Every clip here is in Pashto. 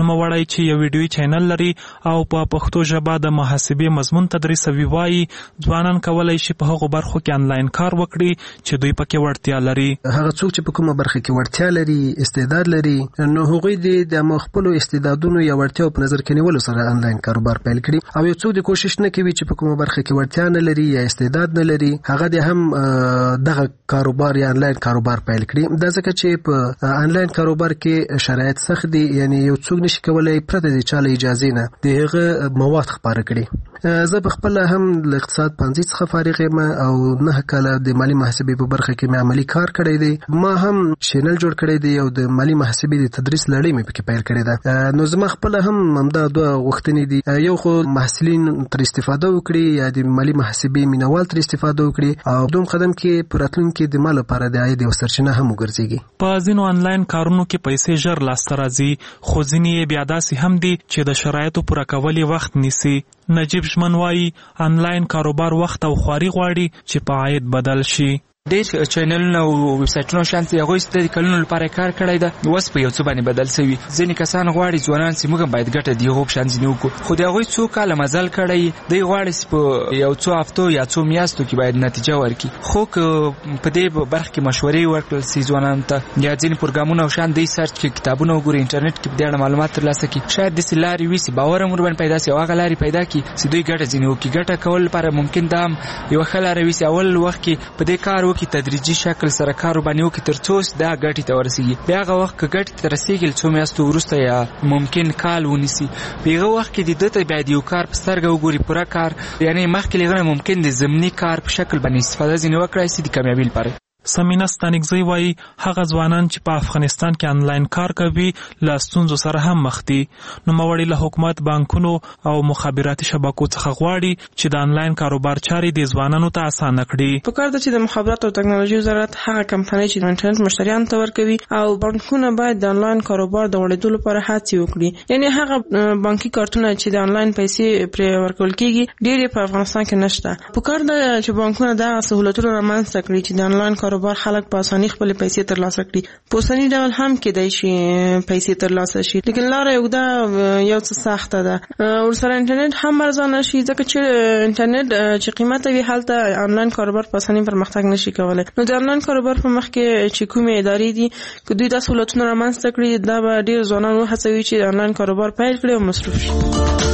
نوموړی چې یو ویډیویي چینل لري او په پښتو ژبه د محاسبې مضمون تدریسوي وایي ځوانان کولی شي په هغو برخو کې آنلاین کار وکړي چې دوی پکې وړتیا لري. هغه څوک چې په کومه برخه کې وړتیا لري، استعداد لري، نو هغوی د خپلو استعدادونو یا وړتیاو په نظر کې نیولو سره آنلاین کاروبار پیل کړي. او یو څوک د کوشش نه کوي چې په کومه برخه کې وړتیا نه لري یا استعداد نه لري، هغه د هم دغه کاروبار یا آنلاین کاروبار پیل کړي. دا ځکه چې په آنلاین کاروبار کې شرایط سخت دي، یعنی یو څوک نشي کولای پرته د چاله اجازه نه د هغه مواد خپاره کړي. زه په خپل هم د اقتصاد پوهنځي څخه فارغ یم او 9 کاله د مالی محاسبې په برخه کې مې عملی کار کړی دی. ما هم چینل جوړ کړی دی او د مالی محاسبې د تدریس لړۍ مې پکې پیل کړې ده. نو زما خپل هم همدا دوه غوښتنې دي، یو خو محصلین تر استفاده وکړي یا د مالی محاسبې مینوال تر استفاده وکړي او دوم قدم کې په راتلونکي د مال لپاره د عاید یو سرچینه هم وګرځيږي. په ځینو آنلاین کارونو کې پیسې ژر لاسته راځي، خو ځینې بیا داسې هم دي چې د شرایطو پوره کول یې وخت نیسي. نجیب ژمن وایي آنلاین کاروبار وخت او خواري غواړي چې په عاید بدل شي. ډېر چینلونه او ویب سایټونه شانتي هغوی د کلونو لپاره کار کړی ده، اوس په یو څه باندې بدل شوي. ځینې کسان غواړي ځوانان چې موږ باید ګټه د هغو په شان ځینې وکړو، خو د هغوی څو کاله مزل کړی دی، غواړي چې په یو څو هفتو یا څو میاشتو کې باید نتیجه ورکړي. خو که په دې برخه کې مشورې ورکړل شي ځوانانو ته یا ځینې پروګرامونه او شان دی سرچ کړي، کتابونه وګوري، انټرنیټ کې په دې اړه معلومات ترلاسه کړي، شاید داسې لارې وي چې باور هم ورباندې پیدا شي او هغه لارې پیدا کړي چې دوی ګټه ځینې وکړي. ګټه کول لپاره ممکن دا هم یوه ښه لاره وي چې اول وخت کې په دې کار وکړي، تدریجي شکل سره کار باندې وکړي تر څو دا ګټې ته ورسیږي. بیا هغه وخت که ګټې ته رسیږي څو میاشتو وروسته یا ممکن کال ونیسي، په هغه وخت کې د ده ته باید یو کار په سترګه وګوري، پوره کار، یعنې مخکې له هغه نه ممکن د ضمني کار په شکل باندې استفاده ځینې وکړای شي د کامیابۍ لپاره. سمینه ستانکزی وایي هغه ځوانان چې په افغانستان کې آنلاین کار کوي له ستونزو سره هم مخ دي. نوموړي له حکومت، بانکونو او مخابراتي شبکو څخه غواړي چې د آنلاین کاروبار چارې د ځوانانو ته اسانه کړي. په کار ده چې د مخابرات او ټکنالوژي وزارت هغه کمپنۍ چې د انټرنیټ مشتریانو ته ورکوي او بانکونه باید د آنلاین کاروبار د وړېدو لپاره هڅې وکړي. یعنې هغه بانکي کارتونه چې د آنلاین پیسې پرې ورکول کېږي ډېرې په افغانستان کې نشته. په کار ده چې بانکونه دغه سهولتونه رامنځته کړي چې د آنلاین کاروبار خلک په اسانۍ خپل پیسې ترلاسه کړي. په اوسني ډول هم کېدای شي پیسې ترلاسه شي، لیکن لاره اوږده یو څه سخته ده. ورسره انټرنیټ هم ارزانه شي، ځکه چې انټرنیټ چې قیمت وي هلته آنلاین کاروبار په اسانۍ پرمختګ نشي کولی. نو د آنلاین کاروبار په مخ کې چې کومې ادارې دي که دوی دا سهولتونه رامنځته کړي، دا به ډېر ځوانان وهڅوي چې د آنلاین کاروبار پیل کړي او مصروف شي.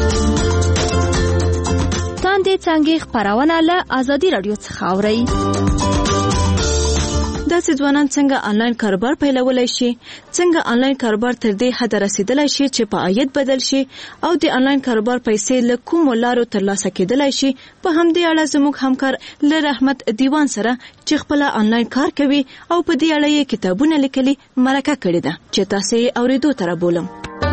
تاندې څانګې خپرونه له ازادي راډیو څخه اورئ. داسې ځوانان څنګه آنلاین کاروبار پیلولی شي، څنګه آنلاین کاروبار تر دې حد رسیدلی شي چې په عاید بدل شي او د آنلاین کاروبار پیسې له کومو لارو ترلاسه کېدلی شي، په همدې اړه زموږ همکار لر احمد دیوان سره چې خپله آنلاین کار کوي او په دې اړه یې کتابونه لیکلي مرکه کړې ده چې تاسې یې اورېدو ته رابولم.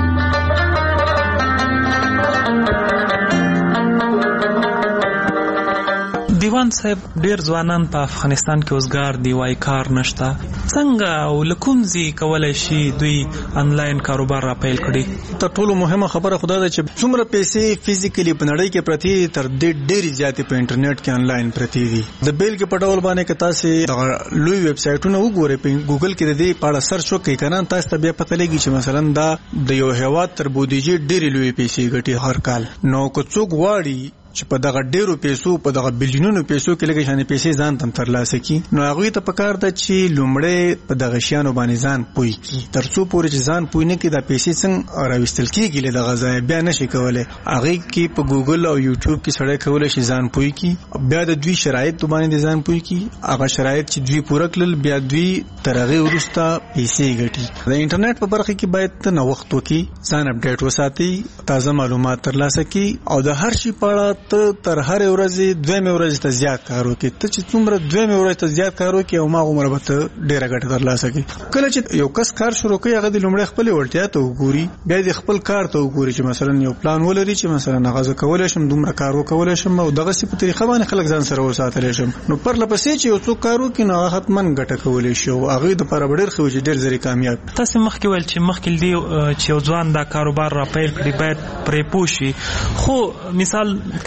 دیوان صاحب، ډیر ځوانان په افغانستان کې اوسګار دی، وای کار نشته. څنګه او له کوم ځای کولای شي دوی آنلاین کاروبار را پیل کړي؟ تر ټولو مهمه خبره خدا ده چې څومره پیسې فزیکلی په نړۍ کې پرتی تر دې ډېری زیاتې په انټرنیټ کې آنلاین پرتی دي. د بیل کې په ډول باندې که تاسو لوی ویب سایټونه وګورئ، په ګوګل کې د دې په اړه سرچ وکړئ کنه، تاسو ته بیا پته لګي چې مثلا دا د یو هیواد تر بودیجې ډېری لوی پیسې ګټي هر کال. نو که څوک غواړي چې په دغه ډیرو پیسو، په دغه بلیونونو پیسو کې لګي شانې پیسې ځان تم ترلاسه کی، نو هغه ته پکار ده چې لومړی په دغه شیانو باندې ځان پوي کی. ترڅو پورې چې ځان پوي نه کی دا پیسې څنګه راوستل کیږي له دغه ځای بیا نشي کولای. هغه کې په ګوګل او یوټیوب کې سړی کولای شي ځان پوي کی، بیا د دوی شرایط باندې ځان پوي کی. هغه شرایط چې دوی پوره کړل بیا دوی تر هغه وروسته پیسې ګټي. د انټرنیټ په برخه کې باید ته نو وخت وکي، ځان اپډیټ وساتي، تازه معلومات ترلاسه کی او د هر شي په اړه ته تر هر ورځې دویمه ورځ ته زیات کار وکړي. ته چې څومره دویمه ورځ ته زیات کار وکړي او هغه عمر به ته ډېره ګټه ترلاسه کړي. کله چې یو کس کار شروع کوي هغه د لومړی خپل وړتیا ته وګوري، بیا د خپل کار ته وګوري چې مثلا یو پلان ولري چې مثلا هغه کولای شم دومره کار وکولای شم او دغه سی په طریقه باندې خلک ځان سره وساتلی شم. نو پر لپسې چې یو څوک کار وکړي نو هغه حتما ګټه کولی شي او هغه د لپاره ډېر ښه چې ډېر زری کامیاب. تاسو مخکې ویل چې مخکې دی چې یو ځوان دا کاروبار را پیل کړي باید پرې پوه شي، خو مثال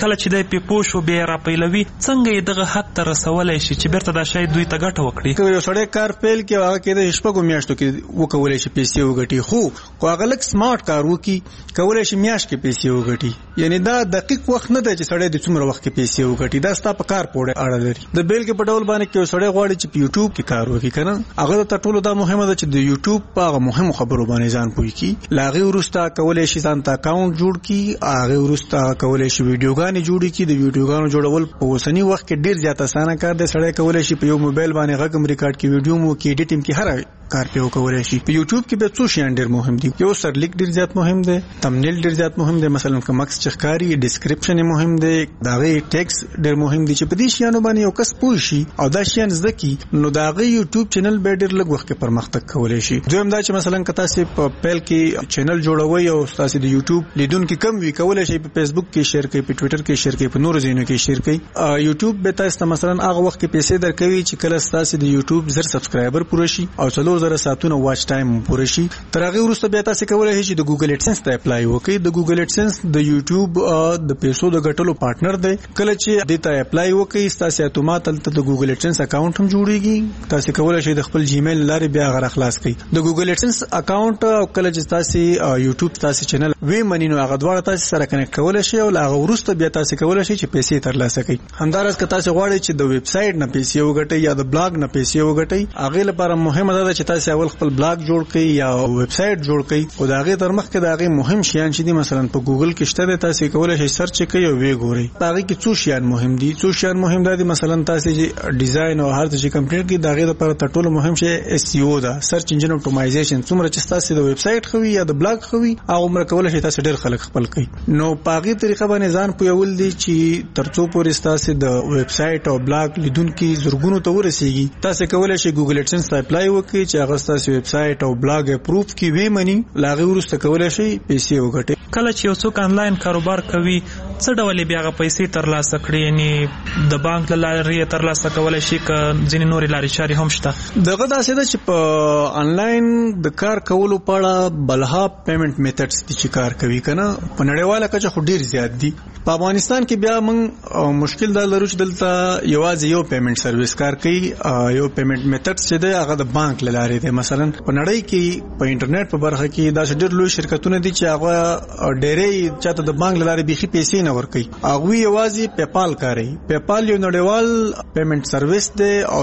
کله چې د پیپو شو بیا را پیلوي څنګه دغه حد ته رسولای شي چې بیرته دا شی دوی ته ګټه وکړي. یو سړی کار پیل کې هغه کې د شپږو میاشتو کې وکولای شي پیسې وګټي، خو هغه لک سمارټ کار وکي کولای شي میاشت کې پیسې وګټي. یعنی دا دقیق وخت نه دی چې سړی د څومره وخت کې پیسې وګټي، دا ستا په کار پورې اړه لري. د بیل کې په ډول باندې کې سړی غواړي چې په یوټیوب کې کار وکړي کنه، هغه ته ټولو دا مهمه ده چې د یوټیوب په هغه مهمو خبرو باندې ځان پوي کی. لاغي ورستا کولای شي ځان ته اکاونټ جوړ کی، هغه ورستا کولای شي ویډیوګانې جوړ کی. د ویډیوګانو جوړول په اوسنی وخت کې ډیر زیات اسانه کار دی. سړی کولای شي په یو موبایل باندې غږ ریکارډ کی، ویډیو مو کې ایډیټینګ کی، هر کار په کولای شي. په یوټیوب کې به څو شیان ډیر مهم دي. یو سرلیک ډیر زیات مهم دی، تمنیل ډیر زیات مهم دی، مثلا کوم مکس چخکاری ډیسکرپشن مهم دی، داغه ټیکس ډیر مهم دی. چې په دې شیانو باندې یو کس پوه شي او دا شیان زده کی نو داغه یوټیوب چینل به ډیر لږ وخت کې پرمختګ کولای شي. دویم دا چې مثلا کتا سي په پیل کې چینل جوړوي او تاسو د یوټیوب لیدونکو کم وی کولای شي په فیسبوک کې شیر کوي، په ټوئیټر کې شیر کوي، په نورو ځایونو کې شیر کوي. یوټیوب به تاسو مثلا هغه وخت کې پیسې درکوي چې کله تاسو د یوټیوب زر سبسکرایبر پوره شي او 4000 ساعتونه واچ ټایم پوره شي. تر هغه وروسته بیا تاسو کولای شئ چې د ګوګل ایډسنس ته اپلای وکړئ. د ګوګل ایډسنس د یوټیوب د پیسو د ګټلو پارټنر دی. کله چې د ته اپلای وکړئ تاسو اتومات د ګوګل ایډسنس اکاونټ هم جوړیږي. تاسو کولای شئ د خپل جیمیل لارې بیا غره خلاص کړئ. د ګوګل ایډسنس اکاونټ او کله چې تاسو یوټیوب تاسو چینل وی منی نو هغه دواړه تاسو سره کنیکټ کولای شئ او هغه وروسته بیا تاسو کولای شئ چې پیسې ترلاسه کړئ. همدارس که تاسو غواړئ چې د ویب سټ نه پیسې وګټئ یا د بلاګ نه پیسې وګټئ، هغه لپاره مهمه ده چې تاسو اول خپل بلاګ جوړ کړئ یا ویب سټ جوړ کړئ. او دا هغه تر مخکې دا هغه مهم شیان چې دي مثلا په ګوګل کې شته تاسو کولای شئ سرچ کړئ او وی ګورئ. هغه کې څو شیان مهم دي. څو شیان مهم دي مثلا تاسو چې ډیزاین او هر څه کمپلیټ کړئ دا هغه لپاره تر ټولو مهم شی اس ای او دا، سرچ انجن اپټیمایزیشن. څومره چې تاسو د ویب سټ خوي یا د بلاګ خوي هغه عمر کولای شئ تاسو ډیر خلک خپل کړئ. نو په هغه طریقه باندې ځان پویول دي چې ترڅو پورې تاسو د ویب سټ او بلاګ لیدونکو زرګونو ته ورسیږي تاسو کولای شئ ګوګل ایډسنس ته اپلای وکړئ چې هغه تاسو ویب سټ او بلاګ اپروف کی وی منی لاغه ورسته کولای شي پیسې وګټي. کله چې یو څوک آنلاین کاروبار کوي څه ډول بیا غو پیسې ترلاسه کړي، یعنی د بانک لارې ترلاسه کولای شي که ځینې نورې لارې چارې هم شته؟ دغه داسې ده چې په آنلاین د کار کولو په اړه بلها پیمنٹ میتھډز دي چې کار کوي کنه په نړیواله کچه خو ډیر زیات دي. په افغانستان کې بیا موږ مشکل دا لرو چې دلته یوازې یو پیمنٹ سرویس کار کوي. یو پیمنٹ میتھډ چې دی هغه د بانک لارې دی. مثلا په نړۍ کې په انټرنیټ په برخه کې دا ډېر لوی شرکتونه دي چې هغه ډېرې چاته د بانک لارې بيخي پیسې نه ورکوي. هغه یوازې پیپال کاروي. پیپال یو نړیوال پیمنٹ سرویس دی او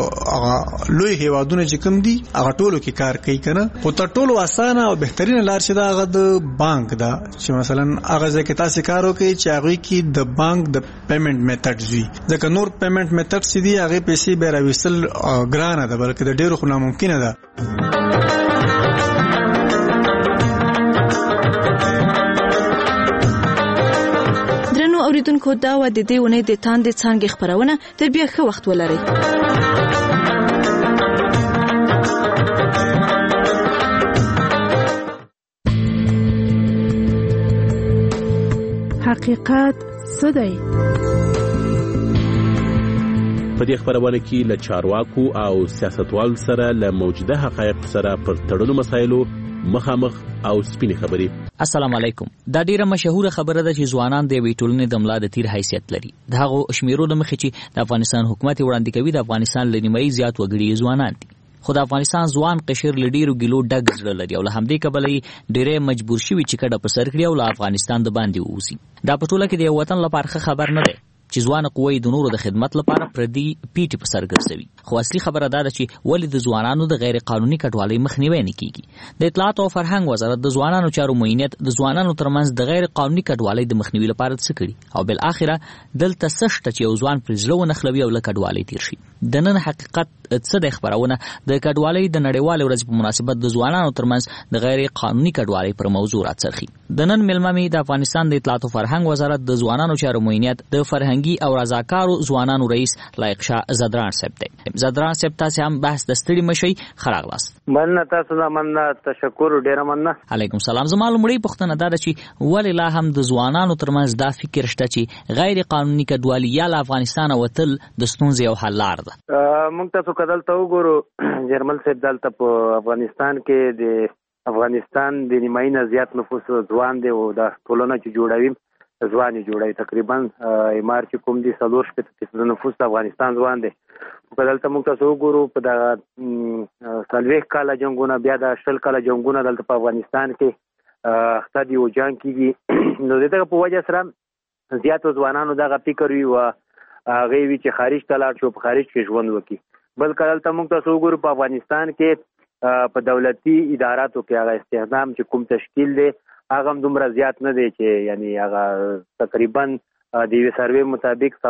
د لوی هیوادونو چې کوم دي هغه ټولو کې کار کوي کنه. خو تر ټولو اسانه او بهترینه لار چې دا هغه د بانک ده چې مثلا هغه ځکه تاسو کار وکړي چې هغه کې د بانک د پیمنٹ میتھډز وي. ځکه نور پیمنٹ میتھډز دي هغه پیسې به راوستل ګرانه ده بلکې د ډیرو خو ناممکنه ده. درنو اوریدونکو دا و د دې ونې د تاندې څانګې خبرونه تر بیا ښه وخت ولرئ. حقیقت څه دی؟ په دې خبرونه کې له چارواکو او سیاستوالو سره له موجوده حقایق سره پر تړلو مسایلو مخامخ او سپینې خبرې. السلام علیکم. دا ډیره مشهوره خبره ده چې ځوانان د وی ټولنې د ملا د تیر حیثیت لري. دا هغه شمیرو د مخې چې د افغانستان حکومت وړاندې کوي. د افغانستان لنیمایي زیات وګړي ځوانان دي. خو د افغانستان ځوان قشر لډیرو ګلو ډګ زړه لري او له همدې کبله ډیره مجبور شوي چې کډه پر سر کړي او له افغانستان د باندې ووزي. دا په ټوله کې د وطن لپاره خبر نه ده چې ځوان قوی د نورو د خدمت لپاره پردي پیټي په سر ګرځوي. خو اصلي خبره دا ده چې ولې د ځوانانو د غیر قانوني کډوالۍ مخنیوي نه کیږي. د اطلاعات او فرهنګ وزارت د ځوانانو چارو معینیت د ځوانانو ترمنځ د غیر قانوني کډوالۍ د مخنیوي لپاره څه کړي او بل اخره دلته سشته چې یو ځوان پر ځلو نخلوي او له کډوالۍ تیر شي. د نن حقیقت څه د خبرونه د کډوالۍ د نړیوال ورځ په مناسبت د ځوانانو ترمنځ د غیر قانوني کډوالۍ پر موضوع راڅرخي. د نن ملممي د افغانستان د اطلاعات او فرهنګ وزارت د ځوانانو چارو معینیت د فرهنګي او رضاکارو ځوانانو رئیس لایق شاه زدران صاحب دی. زدران صاحب تاسو هم بحث د ستړي مشي خراغلاست. مننه تاسو نه مننه تشکر ډیر مننه. علیکم سلام. زما لومړی پوښتنه دا ده چې ولې لا هم د ځوانانو ترمنځ دا فکر شته چې غیر قانوني کډوالي یا له افغانستان وتل د ستونزې او حل لار ده. موږ تاسو کدل ته وګورو جرمل صاحب دلته په افغانستان کې د افغانستان د نیمایي نه زیات نفوس ځوان دی او د ټولنه چې جوړوي ځوان جوړي. تقریبا امار چې کوم دي 4% نفوس د افغانستان ځوان دي. په دلته موږ تاسو وګورو په د 40 کاله جنگونه بیا د 10 کاله جنگونه دلته په افغانستان کې اخته دي او جنگ کیږي. نو دغه په وجه سره زیاتو ځوانانو دغه فکر وي او هغه وی چې خارج ته لاړ شو، په خارج کې ژوند وکړي. بل کله ته موږ تاسو وګورو په افغانستان کې په دولتي اداراتو کې هغه استخدام چې کوم تشکیل دی هغه هم دومره زیات نه دی چې یعنی هغه تقریبا د یو سروې مطابق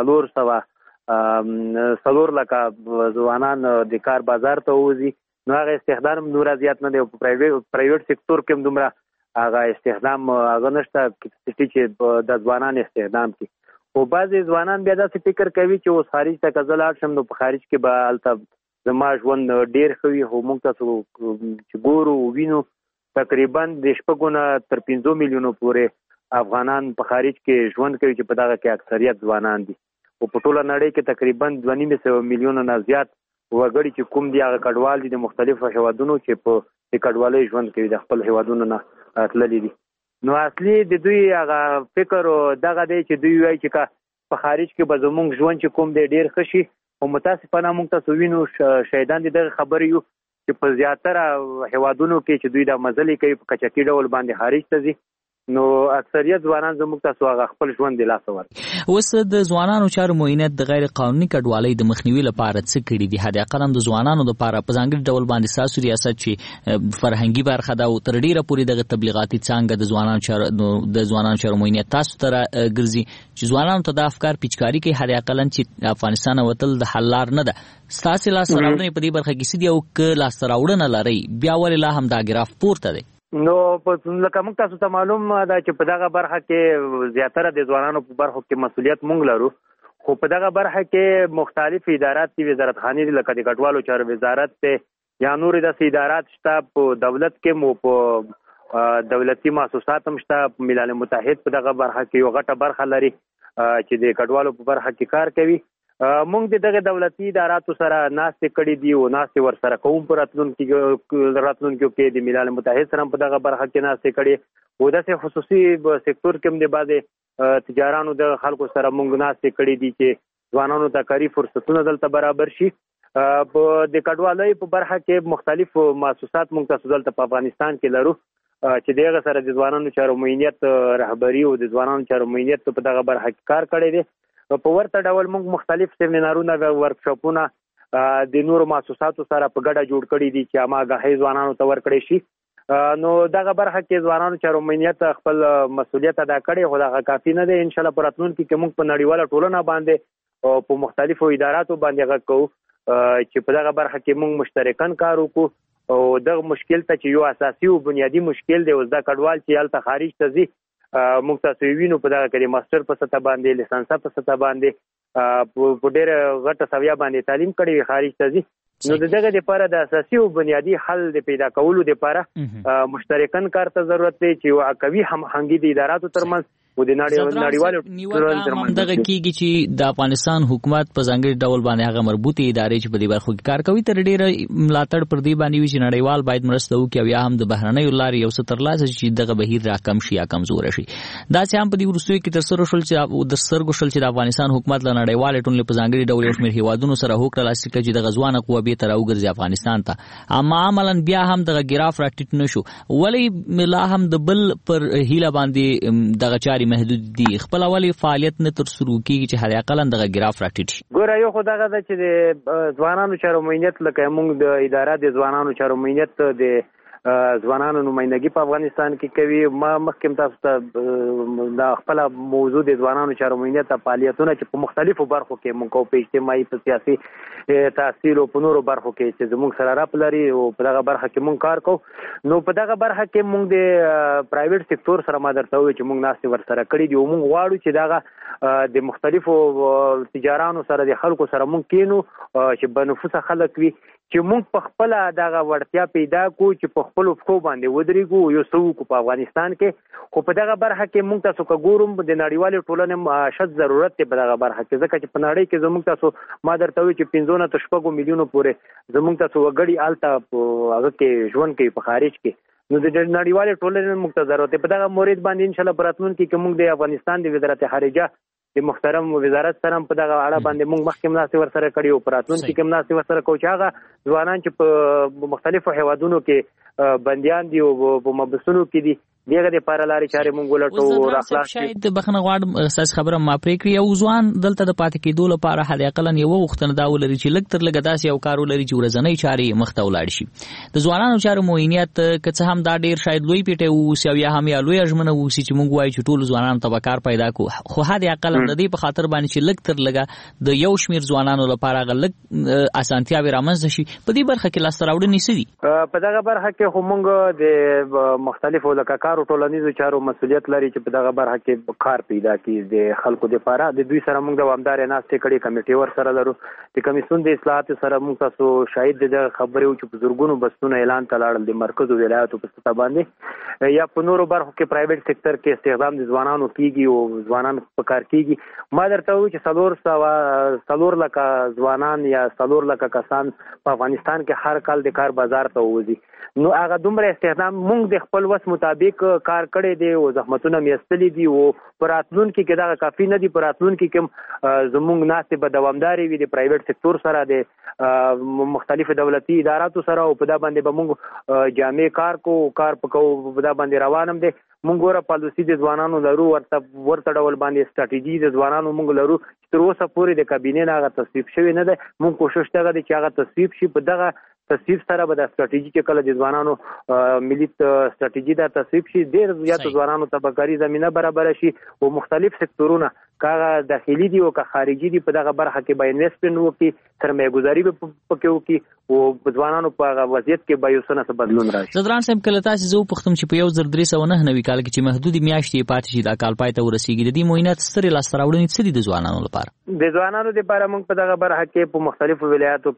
400 لکه ځوانان د کار بازار ته وځي. نو هغه استخدام نور زیات نه دی. په پرایویټ سکتور کې هم دومره هغه استخدام هغه نشته چې د ځوانان استخدام کې. او بعضې ځوانان بیا داسې فکر کوي چې اوس خارج ته که زه لاړ شم نو په خارج کې به هلته زما ژوند ډېر ښه وي. خو موږ تاسو چې ګورو وینو تقریبا د 6 نه تر 15 میلیونو پورې افغانان په خارج کې ژوند کوي چې په دغه کې اکثریت ځوانان دي. او په ټوله نړۍ کې تقریبا 2.5 میلیونه نه زیات وګړي چې کوم دي هغه کډوال دي د مختلفو هیوادونو چې په دې کډوالۍ ژوند کوي د خپل هیوادونو نه تللي دي. نو اصلي د دوی هغه فکر دغه دی چې دوی وایي چې په خارج کې به زموږ ژوند چې کوم دی ډېر ښه شي. او متاسفانه موږ تاسو وینو شهیدان دي دغه خبرې یو چې په زیاتره هیوادونو کې چې دوی د مزلې کوي په کچکي ډول باندې خارج ته ځي. نو اکثریت ځوانان زموږ تاسو هغه خپل ژوند د لاسه ورکوي. اوس د ځوانانو چارو معاینت د غیر قانوني کډوالۍ د مخنیوي لپاره څه کړي دي؟ حد اقل د ځوانانو لپاره په ځانګړي ډول باندې ساسو ریاست چې فرهنګي برخه ده او تر ډیره پورې د تبلیغاتي څانګه د ځوانانو چارو معاینت تاسو ته ګرځي چې ځوانانو ته د افکار پیچکاري کوي حد اقل چې افغانستان وتل د حل لار نه ده. ستاسو لاس راوړنې په دې برخه کې څه دي او که لاس راوړنه لري بیا ولې لا هم دا ګراف پورته دی؟ نو لکه موږ تاسو ته معلوم ده چې په دغه برخه کې زیاتره د ځوانانو په برخو کې مسؤلیت موږ لرو. خو په دغه برخه کې مختلف ادارات دي، وزارت خانې دي لکه د کډوالو چارو وزارت ته یا نور داسې ادارات شته. په دولت کې مو په دولتي مؤسسات هم شته. ملل متحد په دغه برخه کې یو غټه برخه لري چې د کډوالو په برخه کې کار کوي. موږ د دغه دولتي اداراتو سره ناستې کړې دي او ناستې ورسره کوم په راتلونکي کې د ملل متحد سره په دغه برخه کې ناستې کړې او داسې خصوصي سکتور کې هم د بعضې تجارانو د خلکو سره موږ ناستې کړې دي چې ځوانانو ته کاري فرصتونه دلته برابر شي. د کډوالۍ په برخه کې مختلف مؤسسات موږ تاسو دلته په افغانستان کې لرو چې دغه سره د ځوانانو چارو معاینت رهبري او د ځوانانو چارو معاینت په دغه برخه کې کار کړی دی. په ورته ډول موږ مختلف سیمینارونه او ورکشاپونه د نورو مؤسساتو سره په ګډه جوړ کړي دي چې اماګاهي ځوانانو ته ورکړي شي. نو دغه برخه کې ځوانانو چارو معاینت خپل مسؤلیت ادا کړي خو دغه کافي نه دی. ان شاء الله په راتلونکي کې موږ په نړیواله ټولنه باندې او په مختلفو اداراتو باندې غږ کوو چې په دغه برخه کې موږ مشترکاً کار وکړو او دغه مشکل ته چې یو اساسي او بنیادی مشکل دی اوس دا کډوال چې هلته خارج ته ځي موږ تاسو وینو په دغه کې ماستر په سطح باندې لیسانس په سطح باندې په ډېر غټه سویا باندې تعلیم کړي خارج ته ځي. نو دغه لپاره د اساسي او بنیادی حل د پیدا کولو لپاره مشترکاً کار ته ضرورت دی چې یو قوي همغږي د اداراتو ترمنځ او د نړیوالو ټولنې ترمنځ دغه کېږي چې د افغانستان حکومت په ځانګړي ډول باندې هغه مربوطې ادارې چې په دې برخو کې کار کوي تر ډېره ملاتړ پر دې باندې وي چې نړیوال باید مرسته وکړي او یا هم د بهرنیو لارې یو څه ترلاسه چې دغه بهیر راکم شي یا کمزوره شي. داسې هم په دې وروستیو کې ترسره شول چې د افغانستان حکومت له نړیوالې ټولنې په ځانګړي ډول یو شمېر هیوادونو سره هوکړه لاسلیک کړي چې دغه ځوانه قوه بېرته راوګرځي افغانستان ته. اما عملاً بیا هم دغه ګراف راټیټ نه شو. ولې لا هم د بل پر هیله باندې دغه چارې محدود دي؟ خپل اولی فعالیت نه تر شروع کیږي چې هر اقل دغه ګراف راټیټ شي. ګوره یو خو دغه ده چې د ځوانانو چارو معاینت لکه موږ د اداره د ځوانانو چارو معاینت د ځوانانو نمائندګي په افغانستان کې کوي. ما مخکې تاسو ته د خپل موضوع د ځوانانو چارو معاینت فعالیتونه چې په مختلفو برخو کې موږ په اجتماعي په سیاسي تحصیل او په نورو برخو کې چې زموږ سره راپ لري او په دغه برخه کې موږ کار کوو. نو په دغه برخه کې موږ د پرایویټ سکتور سره ما درته وویل چې موږ ناستې ورسره کړي دي او موږ غواړو چې دغه د مختلفو تجارانو سره د خلکو سره موږ کینو چې بنفوسه خلک وي چې موږ په خپل دغه وړتیا پیدا کو چې په خپل پښو باندې ودرېږو یو څه وکړو په افغانستان کې. خو په دغه برخه کې موږ تاسو که ګورم د نړیوالې ټولنې شت ضرورت دی په دغه برخه کې ځکه چې په نړۍ کې زموږ تاسو ما درته وویل چې 15 نه تر 6 میلیونو پورې زموږ تاسو وګړي هلته هغه کې ژوند کوي په خارج کې. نو د نړیوالې ټولنې موږ ته ضرورت دی. په دغه مورید باندې ان شاء الله په راتلونکي کې موږ د افغانستان د وزارت خارجه د محترم وزارت سره په دغه اړه باندې موږ مخکې مناسبه ورسره کړی او په راتلونکي کې مناسبه ورسره کوو چې هغه ځوانان چې په مختلفو هیوادونو کې بندیان دي او په محبسونو کې دي دغه د پاره لارې چارې مونږ ولټو او راخلاص شاید بخنه غواړم اساس خبره ما پرې کړی او ځوان دلته د پاتې کېدو لپاره حد اقل یو وختونه دا ولري چې لږ تر لږه داسې یو کار ولري چې ورځنی چارې مخته ولاړ شي. د ځوانانو چارو موینیت که څه هم دا ډیر شاید لوی پیټه او یا هم یا لوی اجمنه وسی چې مونږ وایو چې ټول ځوانانو ته کار پیدا کو خو حد اقل د دې په خاطر باندې چې لږ تر لږه د یو شمیر ځوانانو لپاره غلط اسانتیا به رامنځته شي. په دې برخه کې لاس راوړنې سدي په دغه برخه کې خو مونږ د مختلفو لکارو ټولنیزو چارو مسؤلیت لري چې په دغه برخه کې کار پیدا کړي د خلکو لپاره. د دوی سره موږ دوامدار ناستې کړي کمیټې ور سره لرو د کمیسیون د اصلاحات سره موږ تاسو شاهد د خبرې او چې په زورګونو بسونه اعلان تلاړل د مرکز او ولایتو په سطح باندې یا په نورو برخو کې پرایویټ سېکټر کې استخدام د ځوانانو کیږي او ځوانان په کار کیږي. ما درته وایي چې 400 لکه ځوانان یا 400 لکه کسان په افغانستان کې هر کال د کار بازار ته وځي. نو هغه دومره استخدام موږ د خپل وس مطابق کار کړی دی او زحمتونه میستلي دي او پر راتلونکي کې دا کافي نه دي. پر راتلونکي کې زموږ ناستې به دوامداري وي د پرایویټ سېکټور سره د مختلفو دولتي اداراتو سره او په دا باندې به موږ جامع کار پکو په دا باندې روانم دي. موږ ګوره پالیسي د ځوانانو لرو ورته ډول باندې سټراټیجي د ځوانانو موږ لرو تر اوسه پورې د کابینې نه هغه تصویب شوی نه ده. موږ کوشش کوو چې هغه تصویب شي. په دغه تصویب سره به د سټراټیجي کې کله د ځوانانو ملي سټراټیجي دا تصویب شي ډېر زیات ځوانانو ته به کاري زمینه برابر شي او مختلف سکتورونه کاغه داخلي دي او که خارجي دي په دغه برخه کې به انویسټمنټ وکړي سرمایه گذاري به پکې وکړي او ځوانانو په هغه وضعیت کې به یو څه نه بدلون راشي. زدران صاحب کله تاسو زه پختم چې په 1309 کال کې چې محدودي میاشتې پاتې شي دا کال پای ته ورسیږي د دې موینات سترې لاس راوړنې څه دي د ځوانانو لپاره؟ د ځوانانو لپاره موږ په دغه برخه کې په مختلفو ولایتو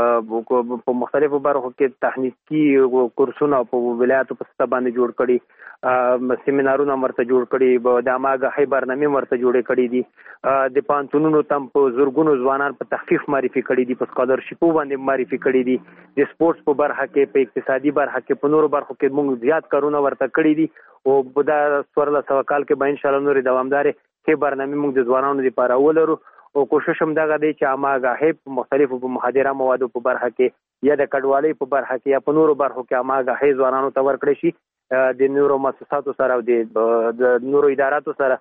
کې په مختلفو برخو کې تخنیکی کورسونه په ولایتو په سطح باندې جوړ کړي سیمینارونه ورته جوړ کړي د اماګه برنامې ورته جوړې کړي دي د پانتونونو تم په زورګونو ځوانان په تخفیف معرفي کړي دي په سکالرشیپو باندې معرفي کړي دي د سپورتس په برخه کې په اقتصادي برخه کې په نورو برخو کې موږ زیات کارونه ورته کړي دي او په دا 1400 کال کې به ان شاء الله نور دوامدار کې برنامې موږ د ځوانانو لپاره ولرو او کوشش هم دغه دی چې اماګه په مختلفو په مخدره موادو په برخه کې یا د کډوالۍ په برخه کې یا په نورو برخو کې اماګه ځوانانو ته ورکړي شي. د نورو مؤسساتو سره او د نورو اداراتو سره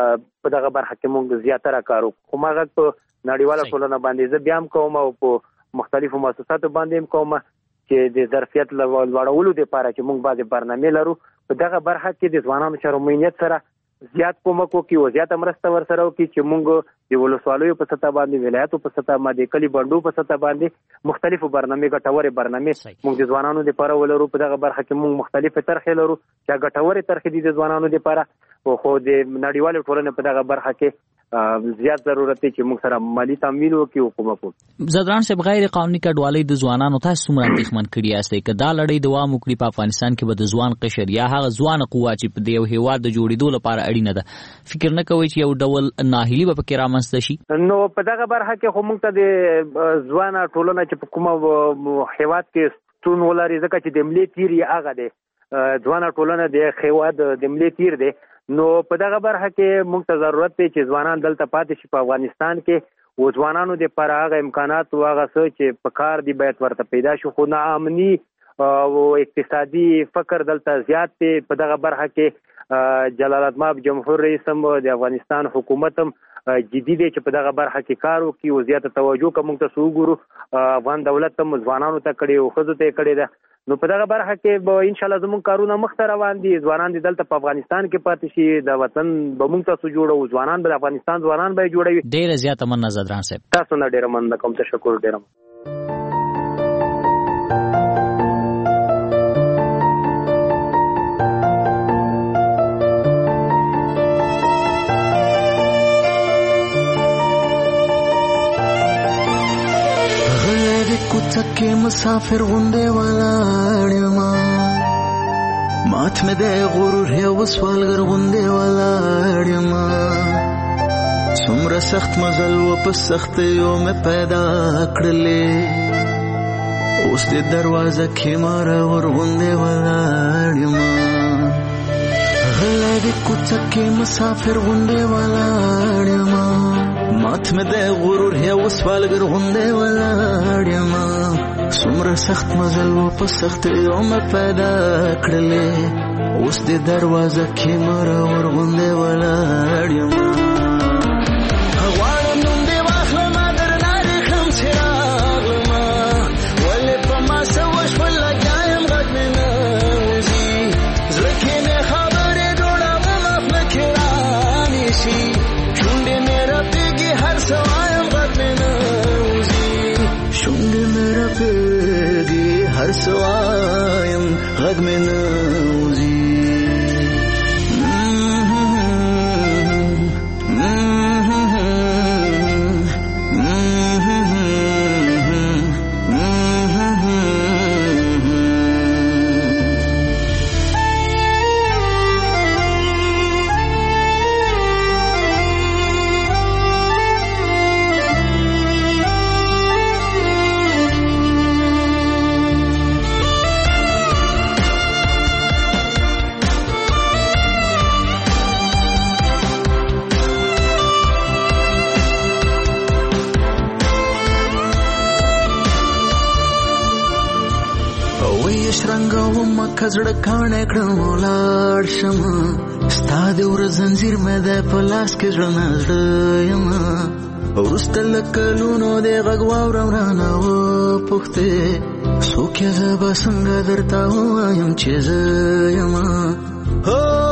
په دغه برخه کې موږ زیاتره کار وکړو. خو ماغه په نړیواله ټولنه باندې زه بیا هم کوم او په مختلفو مؤسساتو باندې هم کوم چې د ظرفیت لوړولو لپاره چې موږ بعضې برنامې لرو په دغه برخه کې د ځوانانو چارو موینیت سره زیات کومک وکړي او زیاته مرسته ورسره وکړي چې موږ د ولسوالیو په سطح باندې ولایتو په سطح باندې کلي بندو په سطح باندې مختلفو برنامې ګټورې برنامې موږ د ځوانانو لپاره ولرو. په دغه برخه کې موږ مختلفې طرحې لرو چې ګټورې طرحې دي د ځوانانو لپاره خو د نړیوالې ټولنې په دغه برخه کې زیات ضرورت دی چې موږ سره مالی تمویل وکړو او کومک وکړو. زدران صاحب غیر قانوني کډوالۍ د ځوانانو تاسو څومره اندېښمن کړي یاستئ که دا لړۍ دوام وکړي په افغانستان کې به د ځوان قشر یا هغه ځوان قوه چې په یو هیواد د جوړېدو لپاره اړینه ده فکر نه کوئ چې یو ډول ناهیلي به پکې رامنځته شي؟ نو په دغه برخه کې خو موږ ته د ځوانه ټولنه چې په کومه هیواد کې ستون ولري ځکه چې د ملي تیر یې هغه دی ځوانه ټولنه د هیواد د ملي تیر دی. نو په دغه برخه کې موږ ته ضرورت دی چې ځوانان دلته پاتې شي په افغانستان کې او ځوانانو لپاره هغه امکانات او هغه څه چې په کار دی باید ورته پیدا شي. خو ناامني او اقتصادي فقر دلته زیات دی. په دغه برخه کې جلال آباد جمهور رئیس هم د افغانستان حکومت هم جدي دی چې په دغه برخه کې کار وکړي او زیاته توجه کوم ته وګورو افغان دولت هم ځوانانو ته کړي او ښځو ته کړي ده. نو په دغه برخه کې به ان شاء الله زموږ کارونه مخته روان دي. ځوانان دي دلته په افغانستان کې پاتې شي د وطن به موږ تاسو جوړو ځوانان به د افغانستان ځوانان به جوړوي. ډیره زیاته مننه زدران صاحب. تاسو نه ډیره مننه کوم تشکر ډیره. تکه مسافر غونډه ولاړ ما مات مې د غرور هي وسوالګر غونډه ولاړ ما څومره سخت مزل و په سخت یو مې پیدا کړلې اوس د دروازه کې ماره ورغوندې ولاړ یم غلی د کوڅه کې مسافر غوندې ولاړ یم مات مې د غرور هیوس والګر غوندې ولاړ یم څومره سخت مزل و په سختیو مې پیدا کړلې اوس د دروازه کې ماره ورغوندې ولاړ یم هر سوایم غږ مې نه وځي کزړه کاڼه کړم ولاړ شم ستا د ورځ زنځیر مې د په لاس کې زړه نه زړه یم وروسته له کلونو د غږ واورم رانه وپوښتې څوک یې زه به څنګه درته ووایم چې زه یم